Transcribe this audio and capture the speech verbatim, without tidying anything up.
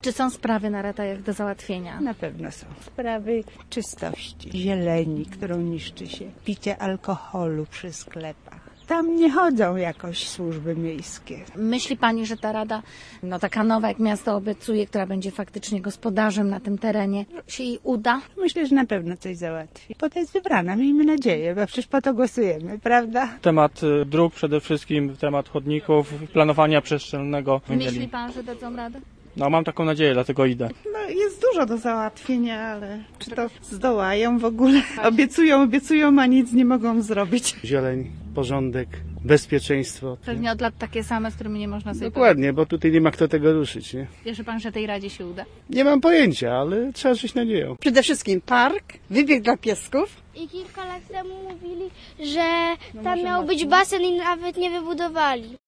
Czy są sprawy na Ratajach do załatwienia? Na pewno są sprawy czystości, zieleni, którą niszczy się, picie alkoholu przy sklepach. Tam nie chodzą jakoś służby miejskie. Myśli pani, że ta rada, no taka nowa, jak miasto obiecuje, która będzie faktycznie gospodarzem na tym terenie, się jej uda? Myślę, że na pewno coś załatwi. Po to jest wybrana, miejmy nadzieję, bo przecież po to głosujemy, prawda? Temat dróg przede wszystkim, temat chodników, planowania przestrzennego. Myśli pan, że dadzą radę? No mam taką nadzieję, dlatego idę. No jest dużo do załatwienia, ale czy to zdołają w ogóle? Obiecują, obiecują, a nic nie mogą zrobić. Zieleń, porządek, bezpieczeństwo. Pewnie od lat takie same, z którymi nie można sobie Dokładnie, bo tutaj nie ma kto tego ruszyć, nie? Wierzy pan, że tej radzie się uda? Nie mam pojęcia, ale trzeba żyć nadzieją. Przede wszystkim park, wybieg dla piesków. I kilka lat temu mówili, że tam miał być basen i nawet nie wybudowali.